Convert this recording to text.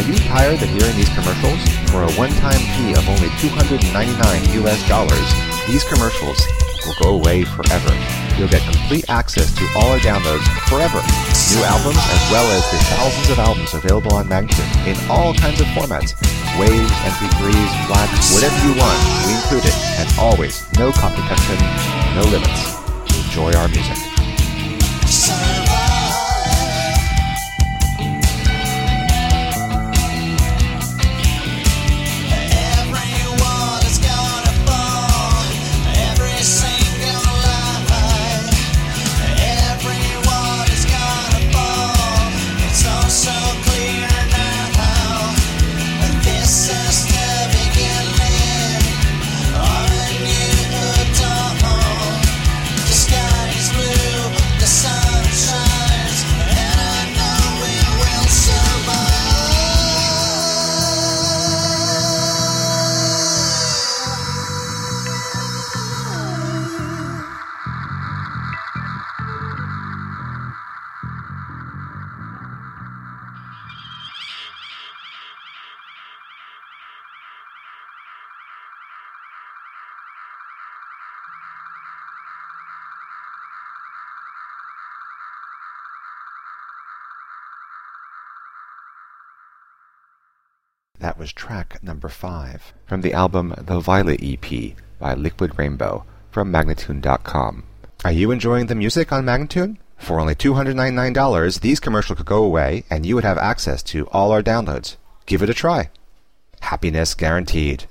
Are you tired of hearing these commercials? For a one-time fee of only $299 US, these commercials will go away forever. You'll get complete access to all our downloads forever. New albums as well as the thousands of albums available on Magnatune in all kinds of formats. Waves, MP3s, FLAC, whatever you want, we include it. And always, no copy protection, no limits. Enjoy our music. That was track number 5 from the album The Violet EP by Liquid Rainbow from Magnatune.com. Are you enjoying the music on Magnatune? For only $299, these commercials could go away and you would have access to all our downloads. Give it a try. Happiness guaranteed.